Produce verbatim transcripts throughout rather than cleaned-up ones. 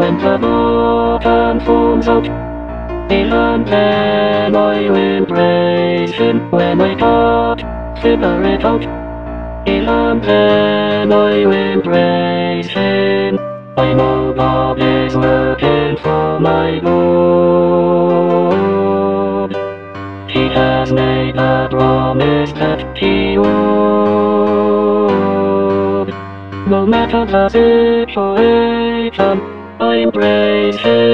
When the bottom forms out, he learned then I will embrace him. When I can't figure it out, he learned then I will embrace him. I know God is working for my good. He has made a promise that he would. No matter the situation, I embrace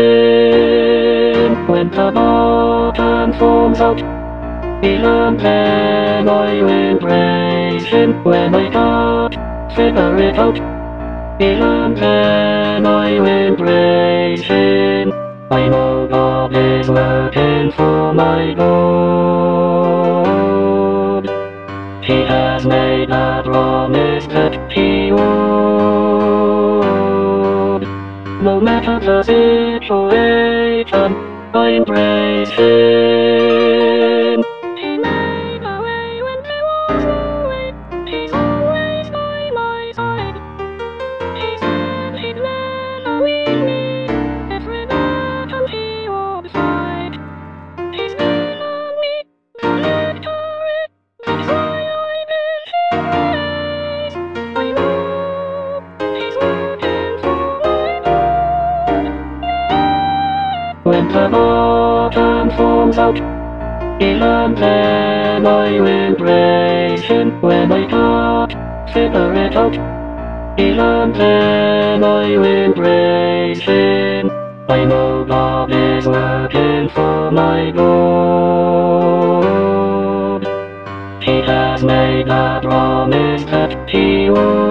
him. When the bottom forms out, he learned then I will embrace him. When I can't figure it out, he learned then I will embrace him. I know God is working for my good. He has made a promise that he would. No matter the situation, I embrace him. He made a way when there was no way. He's always by my side. He said he'd never leave me. Every battle he would fight. He's been on me for victory. That's why I built his ways. I know he's working for my good. When the bottom forms out, he learned then I will embrace him. When I can't figure it out, he learned then I will embrace him. I know God is working for my good. He has made a promise that he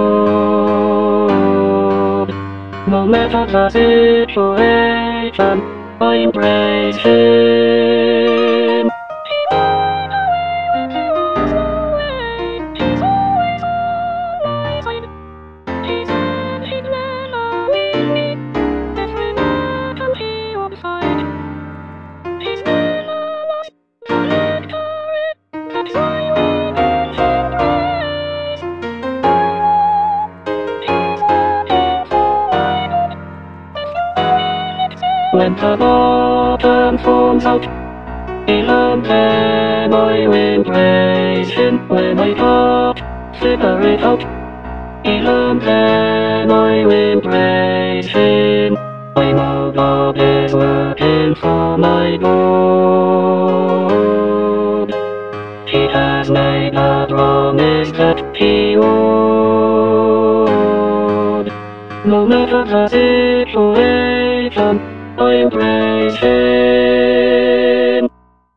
would. No matter the situation, I embrace him. He made a way when there was no way. He's always on my side. He said he'd never leave me. Every battle he would fight. He's never lost the victory. That's why we give him praise. He's working for my good. If you believe it, say When the bottom forms out, he learned then I will embrace him. When I can't figure it out, he learned then I will embrace him. I know God is working for my good. He has made a promise that he would. No matter the situation, I embrace him.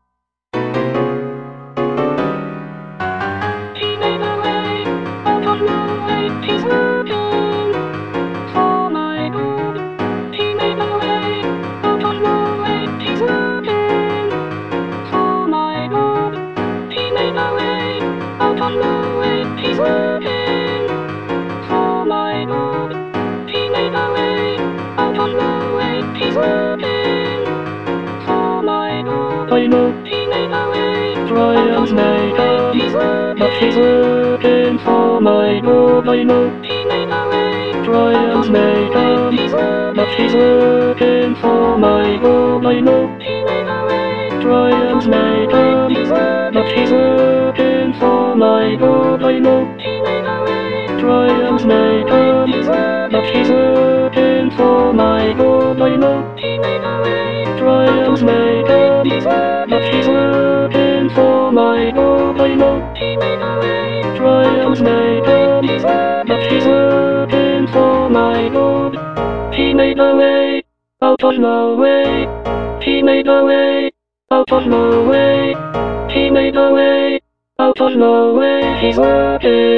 he made a way out of no way. He's working for my good. He made a way out of no way. He's working for my good. He made a way out of no way. He's working for my good. He made a way out of no way. He's working for my good. I know He made a way triumphs may come, He's working. but he's working for my good. I know He made a way triumphs may come, He's working. but he's working for my good. I know He made a way triumphs may come, He's working. but he's working for my good. I know He made a way triumphs may come, He's working. but he's working for my good. I know He made a way triumphs may come, He's working. but he's working for my good. I know He made a way triumphs may come, He's working. but he's working for my good. He made a way out of no way. He made a way out of no way. He made a way out of no way. He's working.